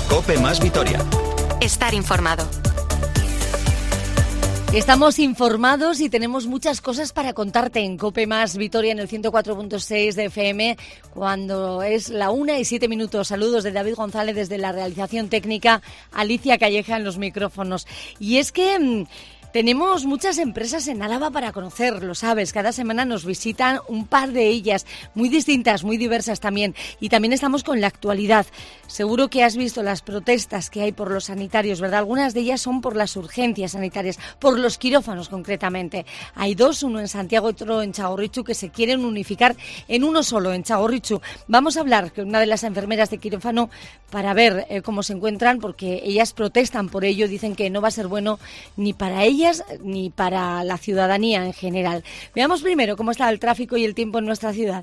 COPE más Vitoria. Estar informado. Estamos informados y tenemos muchas cosas para contarte en COPE más Vitoria en el 104.6 de FM cuando es la 1:07. Saludos de David González desde la realización técnica, Alicia Calleja en los micrófonos. Y es que tenemos muchas empresas en Álava para conocer, lo sabes, cada semana nos visitan un par de ellas, muy distintas, muy diversas también, y también estamos con la actualidad. Seguro que has visto las protestas que hay por los sanitarios, ¿verdad? Algunas de ellas son por las urgencias sanitarias, por los quirófanos concretamente. Hay dos, uno en Santiago y otro en Txagorritxu, que se quieren unificar en uno solo, en Txagorritxu. Vamos a hablar con una de las enfermeras de quirófano para ver cómo se encuentran, porque ellas protestan por ello, dicen que no va a ser bueno ni para ellas ni para la ciudadanía en general. Veamos primero cómo está el tráfico y el tiempo en nuestra ciudad.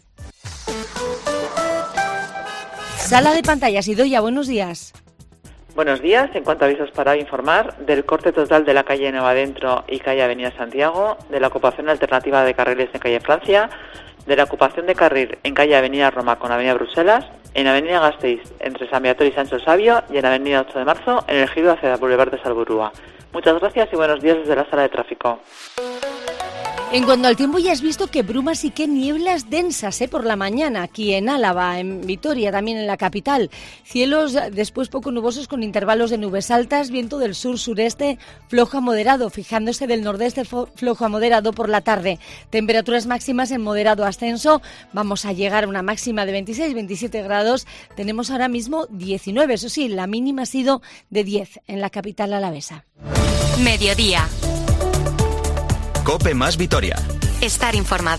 Sala de pantallas, Idoia, buenos días. Buenos días. En cuanto a avisos para informar del corte total de la calle Nueva Dentro y calle Avenida Santiago, de la ocupación alternativa de carriles en calle Francia, de la ocupación de carril en calle Avenida Roma con Avenida Bruselas, en Avenida Gasteiz entre San Viator y Sancho Sabio y en Avenida 8 de Marzo en el giro hacia el Boulevard de Salburúa. Muchas gracias y buenos días desde la sala de tráfico. En cuanto al tiempo, ya has visto que brumas y que nieblas densas por la mañana aquí en Álava, en Vitoria, también en la capital. Cielos después poco nubosos con intervalos de nubes altas, viento del sur-sureste flojo a moderado, fijándose del nordeste flojo a moderado por la tarde. Temperaturas máximas en moderado ascenso, vamos a llegar a una máxima de 26-27 grados, tenemos ahora mismo 19, eso sí, la mínima ha sido de 10 en la capital alavesa. Mediodía. COPE más Vitoria. Estar informado.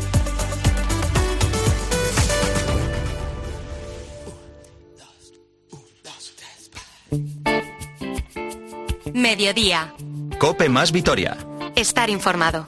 Mediodía. COPE más Vitoria. Estar informado.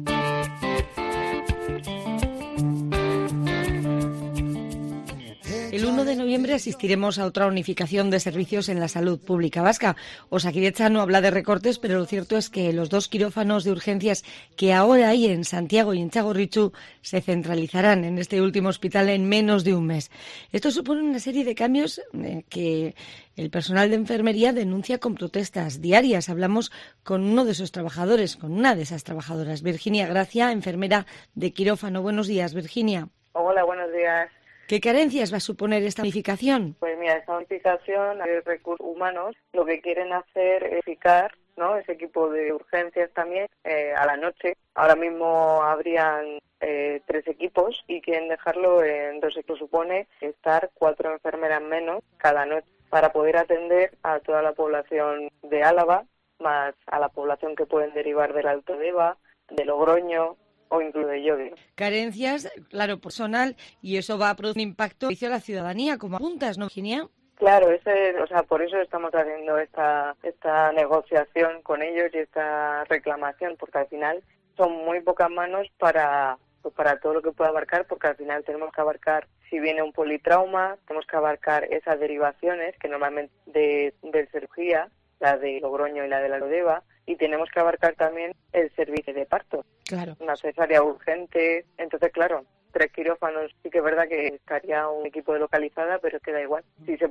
El 1 de noviembre asistiremos a otra unificación de servicios en la salud pública vasca. Osakidetza no habla de recortes, pero lo cierto es que los dos quirófanos de urgencias que ahora hay en Santiago y en Txagorritxu se centralizarán en este último hospital en menos de un mes. Esto supone una serie de cambios que el personal de enfermería denuncia con protestas diarias. Hablamos con uno de esos trabajadores, con una de esas trabajadoras, Virginia Gracia, enfermera de quirófano. Buenos días, Virginia. Hola, buenos días. ¿Qué carencias va a suponer esta unificación? Pues mira, esta unificación de recursos humanos lo que quieren hacer es unificar, ¿no?, ese equipo de urgencias también a la noche. Ahora mismo habrían 3 equipos y quieren dejarlo en 2 equipos. Supone estar 4 enfermeras menos cada noche para poder atender a toda la población de Álava, más a la población que pueden derivar del Alto Deva, de Logroño o incluso de Llodio. Carencias, claro, personal, y eso va a producir un impacto a la ciudadanía, como apuntas, ¿no, Virginia? Claro, por eso estamos haciendo esta negociación con ellos y esta reclamación, porque al final son muy pocas manos para todo lo que pueda abarcar, porque al final tenemos que abarcar, si viene un politrauma, tenemos que abarcar esas derivaciones que normalmente de cirugía, la de Logroño y la de la Lodeva, y tenemos que abarcar también el servicio de parto. Claro. Una cesárea urgente. Entonces, claro, 3 quirófanos, sí que es verdad que estaría un equipo de localizada, pero queda igual.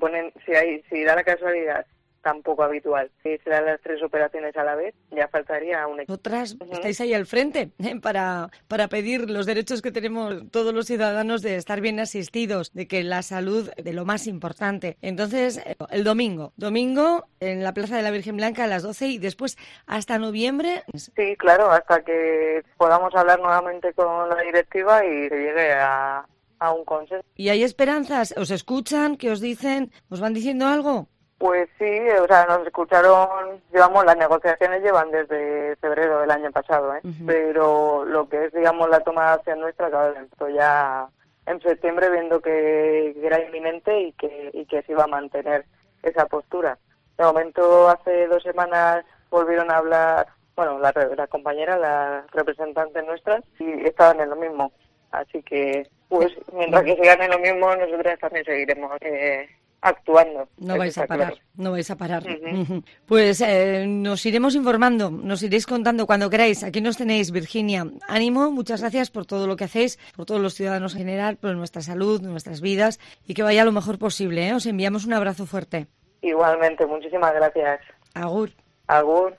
Si da la casualidad tan poco habitual, si se dan las 3 operaciones a la vez, ya faltaría un equipo. Otras estáis ahí al frente para pedir los derechos que tenemos todos los ciudadanos de estar bien asistidos, de que la salud de lo más importante. Entonces, el domingo en la Plaza de la Virgen Blanca a las 12 y después hasta noviembre. Sí, claro, hasta que podamos hablar nuevamente con la directiva y se llegue a un consenso. ¿Y hay esperanzas? ¿Os escuchan? ¿Qué os dicen? ¿Os van diciendo algo? Pues sí, nos escucharon, las negociaciones llevan desde febrero del año pasado, pero lo que es, la toma de acción nuestra, claro, empezó ya en septiembre viendo que era inminente y que se iba a mantener esa postura. De momento, hace 2 semanas volvieron a hablar, la compañera, la representante nuestra, y estaban en lo mismo. Así que, pues, mientras que sigan en lo mismo, nosotros también seguiremos actuando. No vais a parar. Uh-huh. Pues nos iremos informando, nos iréis contando cuando queráis. Aquí nos tenéis, Virginia. Ánimo, muchas gracias por todo lo que hacéis, por todos los ciudadanos en general, por nuestra salud, nuestras vidas, y que vaya lo mejor posible, ¿eh? Os enviamos un abrazo fuerte. Igualmente, muchísimas gracias. Agur. Agur.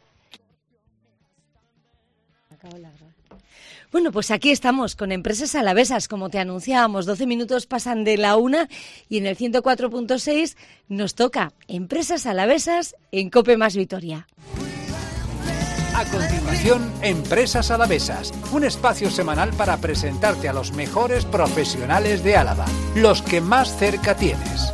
Bueno, pues aquí estamos con Empresas Alavesas, como te anunciábamos, 12 minutos pasan de la 1 y en el 104.6 nos toca Empresas Alavesas en COPE más Vitoria. A continuación, Empresas Alavesas, un espacio semanal para presentarte a los mejores profesionales de Álava, los que más cerca tienes.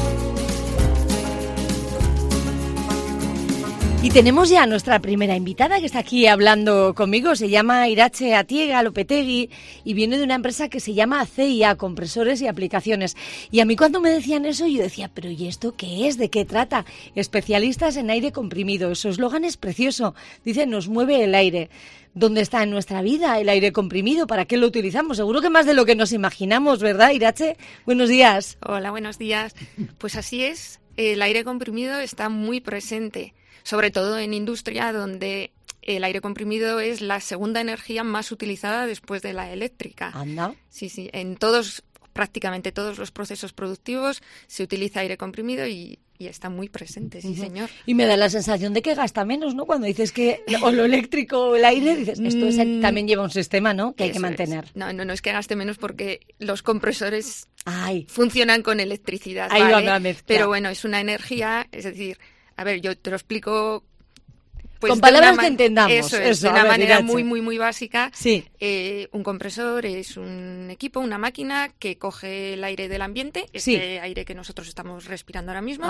Y tenemos ya a nuestra primera invitada que está aquí hablando conmigo. Se llama Iratxe Atiega Lopetegui y viene de una empresa que se llama CIA, Compresores y Aplicaciones. Y a mí cuando me decían eso yo decía, ¿pero y esto qué es? ¿De qué trata? Especialistas en aire comprimido. Su eslogan es precioso. Dice, nos mueve el aire. ¿Dónde está en nuestra vida el aire comprimido? ¿Para qué lo utilizamos? Seguro que más de lo que nos imaginamos, ¿verdad, Iratxe? Buenos días. Hola, buenos días. Pues así es. El aire comprimido está muy presente, sobre todo en industria, donde el aire comprimido es la segunda energía más utilizada después de la eléctrica. Anda. Sí, en prácticamente todos los procesos productivos se utiliza aire comprimido y está muy presente, sí, señor. Y me da la sensación de que gasta menos, ¿no? Cuando dices que o lo eléctrico o el aire, dices, esto también lleva un sistema, ¿no? Que hay que mantener. No es que gaste menos porque los compresores funcionan con electricidad, ahí ¿vale? va la mezcla. Pero bueno, es una energía, es decir, a ver, yo te lo explico pues con palabras que entendamos. Eso es, de una manera Iratxe. muy básica. Sí. Un compresor es un equipo, una máquina que coge el aire del ambiente, aire que nosotros estamos respirando ahora mismo,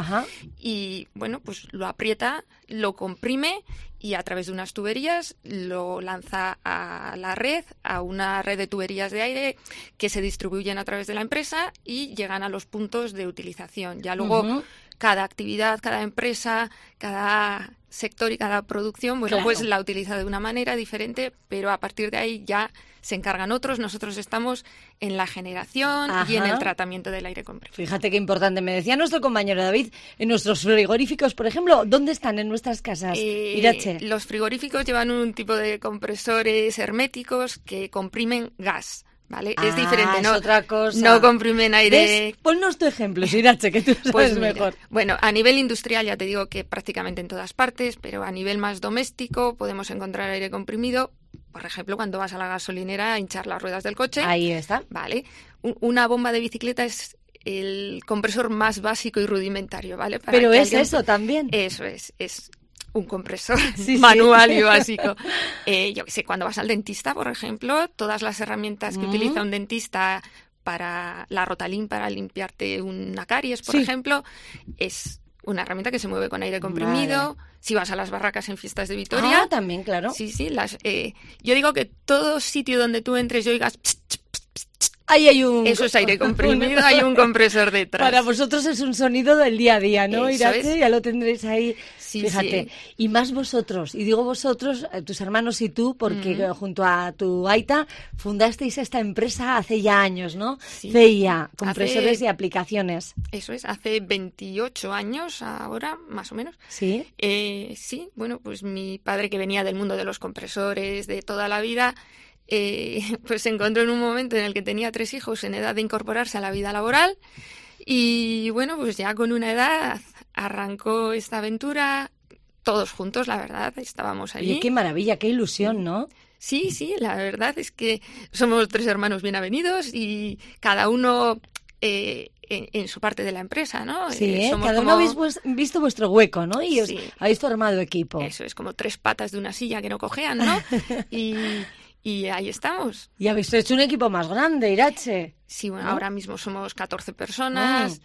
y bueno, pues lo aprieta, lo comprime y a través de unas tuberías lo lanza a la red, a una red de tuberías de aire que se distribuyen a través de la empresa y llegan a los puntos de utilización. Ya luego cada actividad, cada empresa, cada sector y cada producción, bueno, pues la utiliza de una manera diferente, pero a partir de ahí ya se encargan otros. Nosotros estamos en la generación y en el tratamiento del aire comprimido. Fíjate qué importante. Me decía nuestro compañero David, en nuestros frigoríficos, por ejemplo, ¿dónde están en nuestras casas, Iratxe? Los frigoríficos llevan un tipo de compresores herméticos que comprimen gas. ¿Vale? Es diferente, ¿no? Es otra cosa. No comprimen aire. ¿Ves? Ponnos tu ejemplo, Iratxe, que tú sabes pues mejor. Bueno, a nivel industrial ya te digo que prácticamente en todas partes, pero a nivel más doméstico podemos encontrar aire comprimido, por ejemplo, cuando vas a la gasolinera a hinchar las ruedas del coche. Ahí está. Vale. Una bomba de bicicleta es el compresor más básico y rudimentario, ¿vale? Pero es eso también. Eso es un compresor manual y básico. Yo qué sé, cuando vas al dentista, por ejemplo, todas las herramientas que utiliza un dentista para la Rotalin, para limpiarte una caries, por ejemplo, es una herramienta que se mueve con aire comprimido. Vale. Si vas a las barracas en fiestas de Vitoria... también, claro. Sí, yo digo que todo sitio donde tú entres y oigas... Ahí hay un... Eso es aire comprimido, hay un compresor detrás. Para vosotros es un sonido del día a día, ¿no, Iratxe? Ya lo tendréis ahí, sí, fíjate. Sí. Y más vosotros, y digo vosotros, tus hermanos y tú, porque junto a tu aita fundasteis esta empresa hace ya años, ¿no? Sí. CIA, Compresores y Aplicaciones. Eso es, hace 28 años ahora, más o menos. ¿Sí? Sí, bueno, pues mi padre, que venía del mundo de los compresores de toda la vida... pues se encontró en un momento en el que tenía 3 hijos en edad de incorporarse a la vida laboral y bueno, pues ya con una edad arrancó esta aventura, todos juntos, la verdad, estábamos allí. Oye, qué maravilla, qué ilusión, ¿no? Sí, la verdad es que somos 3 hermanos bien avenidos y cada uno en su parte de la empresa, ¿no? Sí, cada uno habéis visto vuestro hueco, ¿no? Y os habéis formado equipo. Eso es, como 3 patas de una silla que no cojean, ¿no? Y ahí estamos. Y habéis hecho un equipo más grande, Iratxe. Sí, bueno, ahora mismo somos 14 personas.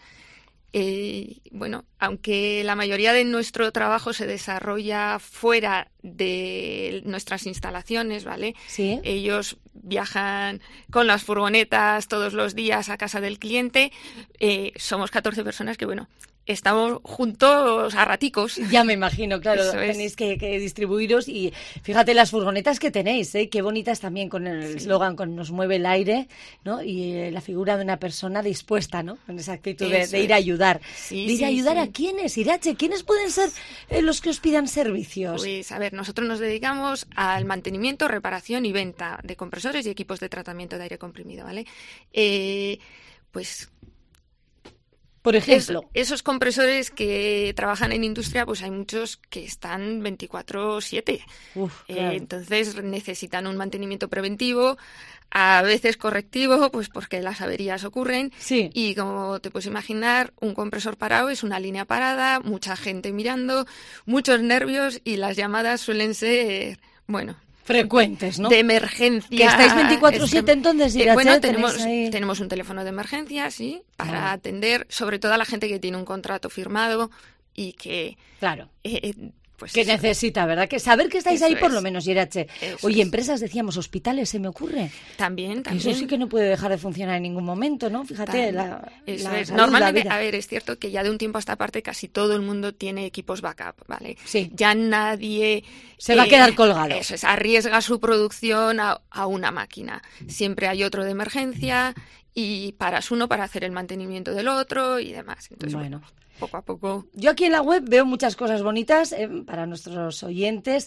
Bueno, aunque la mayoría de nuestro trabajo se desarrolla fuera de nuestras instalaciones, ¿vale? Sí. Ellos viajan con las furgonetas todos los días a casa del cliente. Somos 14 personas que, bueno, estamos juntos a raticos. Ya me imagino, claro, tenéis que distribuiros y fíjate las furgonetas que tenéis, qué bonitas también con el eslogan, con nos mueve el aire, ¿no? Y la figura de una persona dispuesta, ¿no? Con esa actitud de ir a ayudar. ¿De ir a ayudar a quiénes, Iratxe? ¿Quiénes pueden ser los que os pidan servicios? Pues a ver, nosotros nos dedicamos al mantenimiento, reparación y venta de compresores y equipos de tratamiento de aire comprimido, ¿vale? Pues Por ejemplo, esos compresores que trabajan en industria, pues hay muchos que están 24/7. Claro. Entonces necesitan un mantenimiento preventivo, a veces correctivo, pues porque las averías ocurren. Sí. Y como te puedes imaginar, un compresor parado es una línea parada, mucha gente mirando, muchos nervios y las llamadas suelen ser, bueno, frecuentes, ¿no? De emergencia. ¿Que estáis 24/7 entonces? Bueno, tenemos un teléfono de emergencia, sí, para atender sobre todo a la gente que tiene un contrato firmado y que... Claro. Pues que necesita, ¿verdad? Que saber que estáis ahí por lo menos, Irache. Oye, es. Empresas, decíamos, hospitales, se me ocurre. También. Eso sí que no puede dejar de funcionar en ningún momento, ¿no? Fíjate, Normalmente, a ver, es cierto que ya de un tiempo a esta parte casi todo el mundo tiene equipos backup, ¿vale? Sí. Ya nadie... se va a quedar colgado. Eso es, arriesga su producción a una máquina. Siempre hay otro de emergencia y paras uno para hacer el mantenimiento del otro y demás. Entonces, bueno, poco a poco. Yo aquí en la web veo muchas cosas bonitas para nuestros oyentes.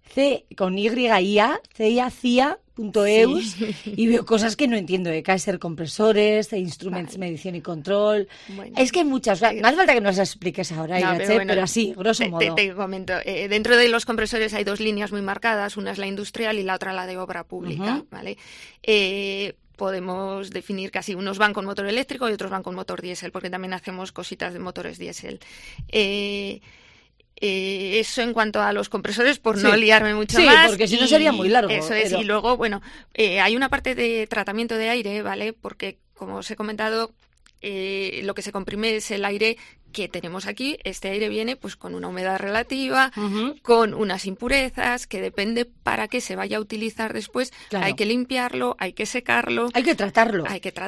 CIA.eus Sí. y veo cosas que no entiendo, de Kaiser compresores, de Instruments Medición y Control. Bueno. Es que hay muchas. No hace falta que nos las expliques ahora, Irache, pero así, grosso modo. Te comento. Dentro de los compresores hay dos líneas muy marcadas, una es la industrial y la otra la de obra pública, ¿vale? Podemos definir casi unos van con motor eléctrico y otros van con motor diésel, porque también hacemos cositas de motores diésel. Eso en cuanto a los compresores, por no liarme mucho más. Sí, porque si no sería muy largo. Eso es, y luego, bueno, hay una parte de tratamiento de aire, ¿vale? Porque, como os he comentado, lo que se comprime es el aire que tenemos aquí. Este aire viene pues con una humedad relativa, con unas impurezas, que depende para qué se vaya a utilizar después. Claro. Hay que limpiarlo, hay que secarlo. Hay que tratarlo.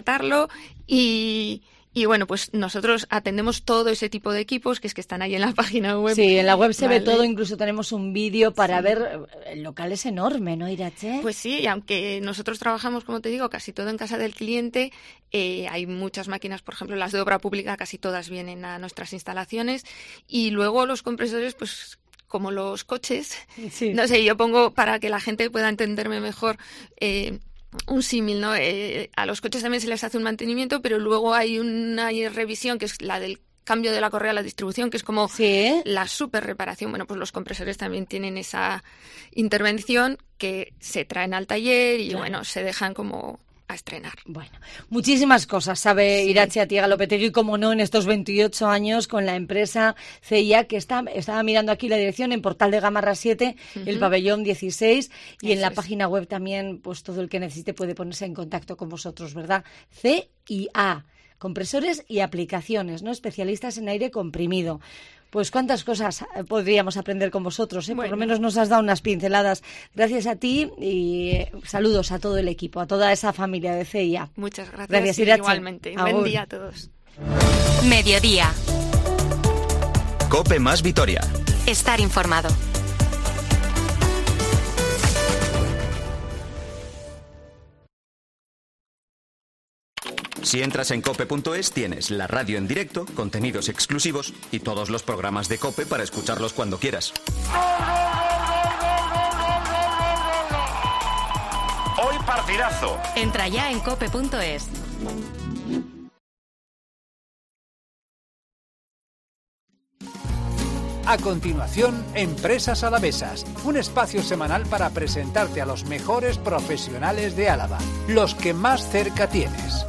Y bueno, pues nosotros atendemos todo ese tipo de equipos que están ahí en la página web. Sí, en la web se ve todo, incluso tenemos un vídeo para ver. El local es enorme, ¿no, Irache? Pues sí, y aunque nosotros trabajamos, como te digo, casi todo en casa del cliente, hay muchas máquinas, por ejemplo, las de obra pública, casi todas vienen a nuestras instalaciones. Y luego los compresores, pues como los coches, no sé, yo pongo para que la gente pueda entenderme mejor... un símil, ¿no? A los coches también se les hace un mantenimiento, pero luego hay una revisión que es la del cambio de la correa a la distribución, que es como la super reparación. Bueno, pues los compresores también tienen esa intervención que se traen al taller y bueno, se dejan como a estrenar. Bueno, muchísimas cosas sabe Irache Atiega Lopetegui, como no, en estos 28 años con la empresa CIA, que estaba mirando aquí la dirección en Portal de Gamarra 7, el pabellón 16, y en la página web también, pues todo el que necesite puede ponerse en contacto con vosotros, ¿verdad? CIA, compresores y aplicaciones, ¿no? Especialistas en aire comprimido. Pues cuántas cosas podríamos aprender con vosotros, ¿eh? Bueno. Por lo menos nos has dado unas pinceladas. Gracias a ti y saludos a todo el equipo, a toda esa familia de CIA. Muchas gracias igualmente. Buen día a todos. Mediodía. COPE más Vitoria. Estar informado. Si entras en cope.es tienes la radio en directo, contenidos exclusivos y todos los programas de COPE para escucharlos cuando quieras. Hoy partidazo. Entra ya en cope.es. A continuación, Empresas Alavesas, un espacio semanal para presentarte a los mejores profesionales de Álava, los que más cerca tienes.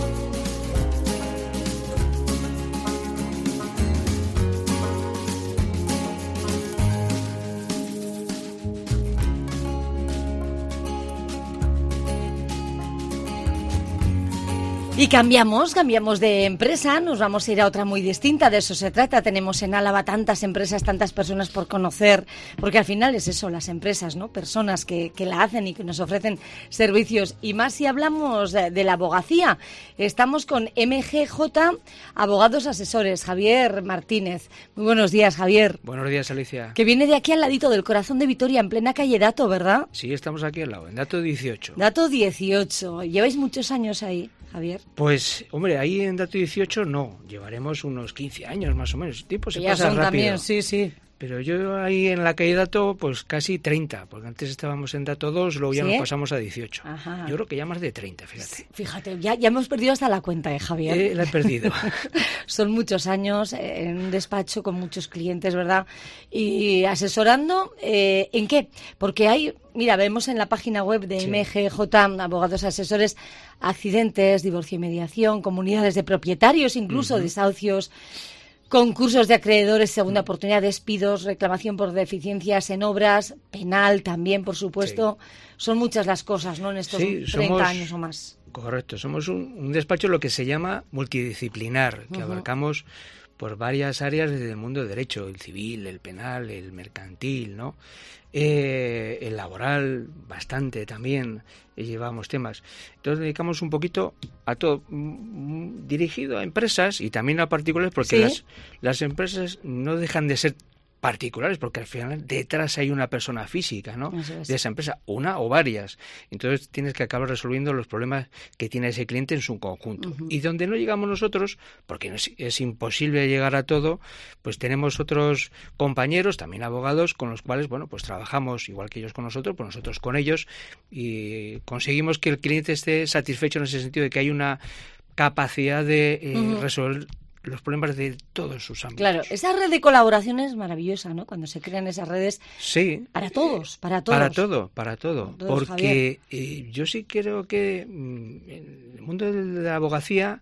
Y cambiamos de empresa, nos vamos a ir a otra muy distinta, de eso se trata. Tenemos en Álava tantas empresas, tantas personas por conocer, porque al final es eso, las empresas, ¿no? Personas que la hacen y que nos ofrecen servicios. Y más si hablamos de la abogacía. Estamos con MGJ Abogados Asesores, Javier Martínez. Muy buenos días, Javier. Buenos días, Alicia. Que viene de aquí al ladito del corazón de Vitoria, en plena calle Dato, ¿verdad? Sí, estamos aquí al lado, en Dato 18. Dato 18. ¿Lleváis muchos años ahí, Javier? Pues, hombre, ahí en Dato 18 no, llevaremos unos 15 años más o menos. El tiempo se ya pasa son rápido. También, sí. Pero yo ahí en la calle Dato, pues casi 30, porque antes estábamos en Dato 2, luego ya nos pasamos a 18. Ajá. Yo creo que ya más de 30, fíjate. Fíjate, ya hemos perdido hasta la cuenta, Javier. La he perdido. Son muchos años en un despacho con muchos clientes, ¿verdad? Y asesorando, ¿en qué? Porque hay, mira, vemos en la página web de MGJ, Abogados Asesores, accidentes, divorcio y mediación, comunidades de propietarios, incluso desahucios, concursos de acreedores, segunda oportunidad, despidos, reclamación por deficiencias en obras, penal también, por supuesto. Sí. Son muchas las cosas, ¿no?, en estos 30 años o más. Correcto, somos un despacho lo que se llama multidisciplinar, que abarcamos por varias áreas desde el mundo del derecho, el civil, el penal, el mercantil, ¿no? El laboral, bastante también llevamos temas. Entonces dedicamos un poquito a todo, dirigido a empresas y también a particulares, porque las empresas no dejan de ser particulares, porque al final detrás hay una persona física, ¿no?, de esa empresa, una o varias. Entonces tienes que acabar resolviendo los problemas que tiene ese cliente en su conjunto. Y donde no llegamos nosotros, porque es imposible llegar a todo, pues tenemos otros compañeros, también abogados, con los cuales, bueno, pues trabajamos igual que ellos con nosotros, pues nosotros con ellos, y conseguimos que el cliente esté satisfecho en ese sentido de que hay una capacidad de resolver los problemas de todos sus ámbitos. Claro, esa red de colaboración es maravillosa, ¿no? Cuando se crean esas redes. Sí. Para todos. Para todo. Porque yo sí creo que en el mundo de la abogacía,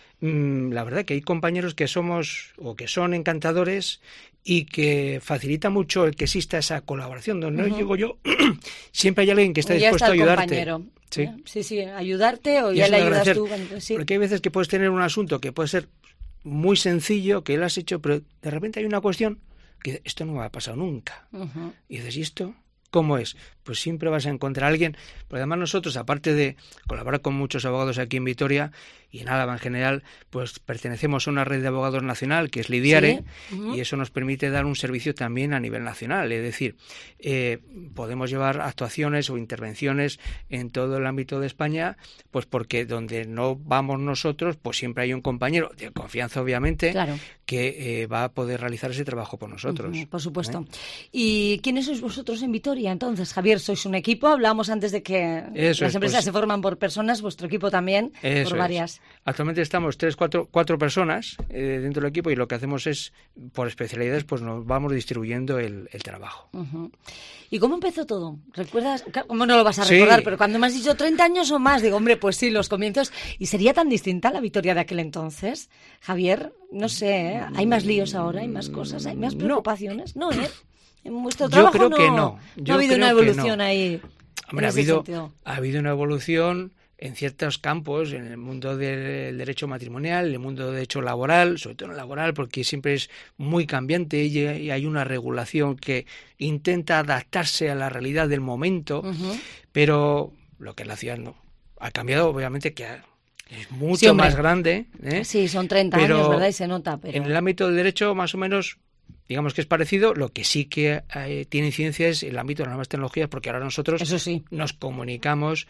la verdad que hay compañeros que somos o que son encantadores y que facilita mucho el que exista esa colaboración. Donde no llego yo, siempre hay alguien que está dispuesto a ayudarte. Sí, ayudarte o ya le ayudas tú. Sí. Porque hay veces que puedes tener un asunto que puede ser muy sencillo, que lo has hecho, pero de repente hay una cuestión que esto no me ha pasado nunca. Y dices, ¿y esto cómo es? Pues siempre vas a encontrar a alguien, porque además nosotros, aparte de colaborar con muchos abogados aquí en Vitoria y en Álava en general, pues pertenecemos a una red de abogados nacional que es Lidiare, y eso nos permite dar un servicio también a nivel nacional, es decir, podemos llevar actuaciones o intervenciones en todo el ámbito de España, pues porque donde no vamos nosotros, pues siempre hay un compañero de confianza, obviamente, que va a poder realizar ese trabajo por nosotros. Por supuesto. ¿Y quiénes sois vosotros en Vitoria, entonces, Javier? Sois un equipo, hablábamos antes de que las empresas se forman por personas, vuestro equipo también, por varias. Actualmente estamos 4 personas dentro del equipo, y lo que hacemos es, por especialidades, pues nos vamos distribuyendo el trabajo. ¿Y cómo empezó todo? ¿Recuerdas? ¿Cómo no lo vas a recordar? Pero cuando me has dicho 30 años o más, digo, hombre, pues sí, los comienzos. ¿Y sería tan distinta la Vitoria de aquel entonces? Javier, no sé, ¿hay más líos ahora? ¿Hay más cosas? ¿Hay más preocupaciones? No, en vuestro trabajo yo creo que no. No ha habido una evolución ahí. Hombre, ha habido una evolución en ciertos campos, en el mundo del derecho matrimonial, en el mundo del derecho laboral, sobre todo en el laboral, porque siempre es muy cambiante y hay una regulación que intenta adaptarse a la realidad del momento, pero lo que es la ciudad no. Ha cambiado, obviamente, que es mucho más grande. Sí, son 30 años, ¿verdad? Y se nota. Pero en el ámbito del derecho, más o menos, digamos que es parecido. Lo que sí que tiene incidencia es el ámbito de las nuevas tecnologías, porque ahora nosotros nos comunicamos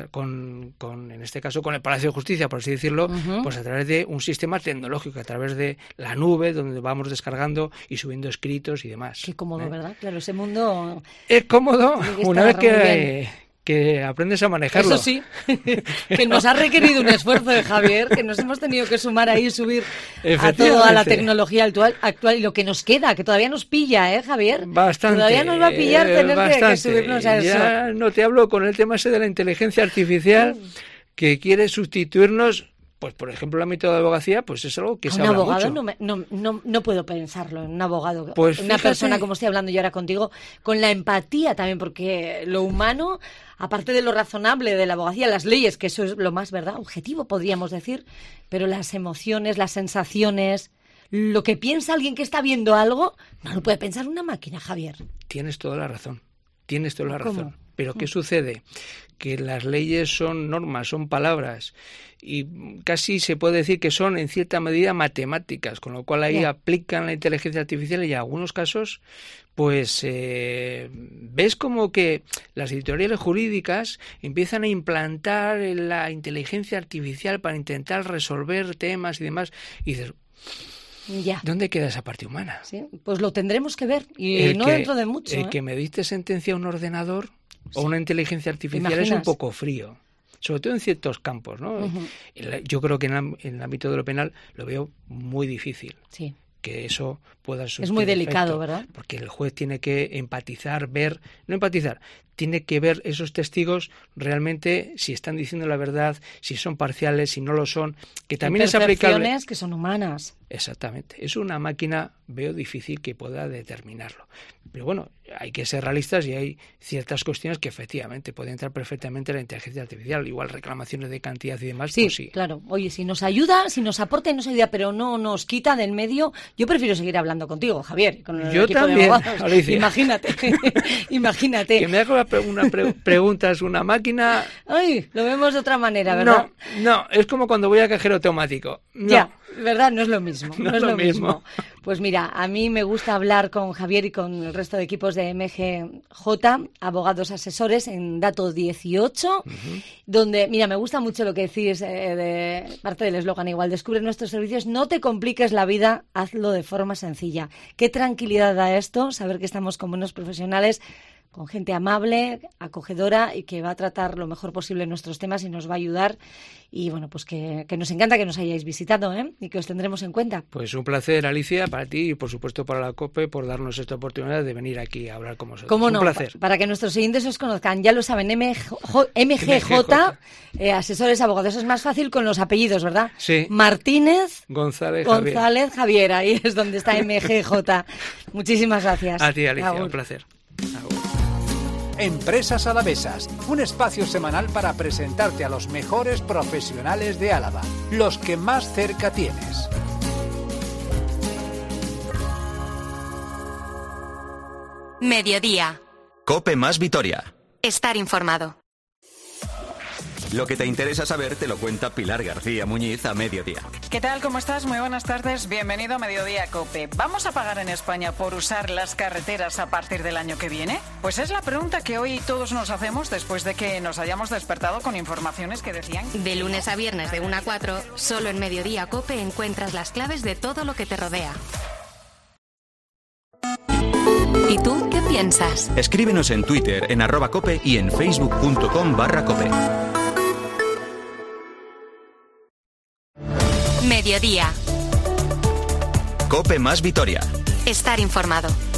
en este caso con el Palacio de Justicia, por así decirlo, pues a través de un sistema tecnológico, a través de la nube, donde vamos descargando y subiendo escritos y demás. Qué cómodo, ¿verdad? Claro, ese mundo es cómodo una vez que aprendes a manejarlo. Eso sí, que nos ha requerido un esfuerzo de Javier, que nos hemos tenido que sumar ahí, subir a toda la tecnología actual, y lo que nos queda, que todavía nos pilla, Javier. Bastante. Todavía nos va a pillar tener que subirnos a eso. Ya no te hablo con el tema ese de la inteligencia artificial que quiere sustituirnos. Pues, por ejemplo, el ámbito de abogacía, pues es algo que se habla mucho. Un abogado no puedo pensarlo en un abogado. Pues una persona, como estoy hablando yo ahora contigo, con la empatía también, porque lo humano, aparte de lo razonable de la abogacía, las leyes, que eso es lo más, ¿verdad?, objetivo, podríamos decir, pero las emociones, las sensaciones, lo que piensa alguien que está viendo algo, no lo puede pensar una máquina, Javier. Tienes toda la razón. ¿Cómo? Pero ¿qué sucede? Que las leyes son normas, son palabras, y casi se puede decir que son en cierta medida matemáticas, con lo cual ahí aplican la inteligencia artificial, y en algunos casos pues ves como que las editoriales jurídicas empiezan a implantar la inteligencia artificial para intentar resolver temas y demás, y dices, Ya. ¿Dónde queda esa parte humana? Sí, pues lo tendremos que ver, y no dentro de mucho. El que me dicte sentencia a un ordenador o una inteligencia artificial es un poco frío. Sobre todo en ciertos campos, ¿no? Yo creo que en el ámbito de lo penal lo veo muy difícil. Sí. Que eso pueda surtir es muy delicado, efecto, ¿verdad? Porque el juez tiene que tiene que ver esos testigos realmente si están diciendo la verdad, si son parciales, si no lo son, que también es aplicable. Que son humanas. Exactamente. Es una máquina, veo difícil que pueda determinarlo. Pero bueno, hay que ser realistas y hay ciertas cuestiones que efectivamente puede entrar perfectamente la inteligencia artificial, igual reclamaciones de cantidad y demás. Sí, pues sí. Claro. Oye, si nos ayuda, si nos aporta y nos ayuda, pero no nos quita del medio, yo prefiero seguir hablando contigo, Javier, con el yo equipo también, de abogados. Alicia. Imagínate. Que me haga una pregunta, es una máquina. Ay, lo vemos de otra manera, ¿verdad? No, es como cuando voy a cajero automático. No. Ya, ¿verdad? No es lo mismo. No es lo mismo. Pues mira, a mí me gusta hablar con Javier y con el resto de equipos de MGJ, abogados asesores, en Dato 18, donde, mira, me gusta mucho lo que decís de parte del eslogan igual, descubre nuestros servicios, no te compliques la vida, hazlo de forma sencilla. Qué tranquilidad da esto, saber que estamos con buenos profesionales, con gente amable, acogedora y que va a tratar lo mejor posible nuestros temas y nos va a ayudar. Y bueno, pues que nos encanta que nos hayáis visitado, y que os tendremos en cuenta. Pues un placer, Alicia, para ti y por supuesto para la COPE por darnos esta oportunidad de venir aquí a hablar con vosotros. ¿Cómo no? Un placer. Para que nuestros oyentes os conozcan, ya lo saben, MGJ, asesores abogados. Es más fácil con los apellidos, ¿verdad? Sí. Martínez, González, Javier, ahí es donde está MGJ. Muchísimas gracias. A ti, Alicia, un placer. Empresas Alavesas, un espacio semanal para presentarte a los mejores profesionales de Álava, los que más cerca tienes. Mediodía. COPE más Vitoria. Estar informado. Lo que te interesa saber te lo cuenta Pilar García Muñiz a mediodía. ¿Qué tal? ¿Cómo estás? Muy buenas tardes. Bienvenido a Mediodía COPE. ¿Vamos a pagar en España por usar las carreteras a partir del año que viene? Pues es la pregunta que hoy todos nos hacemos después de que nos hayamos despertado con informaciones que decían... De lunes a viernes de 1 a 4, solo en Mediodía COPE encuentras las claves de todo lo que te rodea. ¿Y tú qué piensas? Escríbenos en Twitter en @cope y en facebook.com/cope. Mediodía. COPE más Vitoria. Estar informado.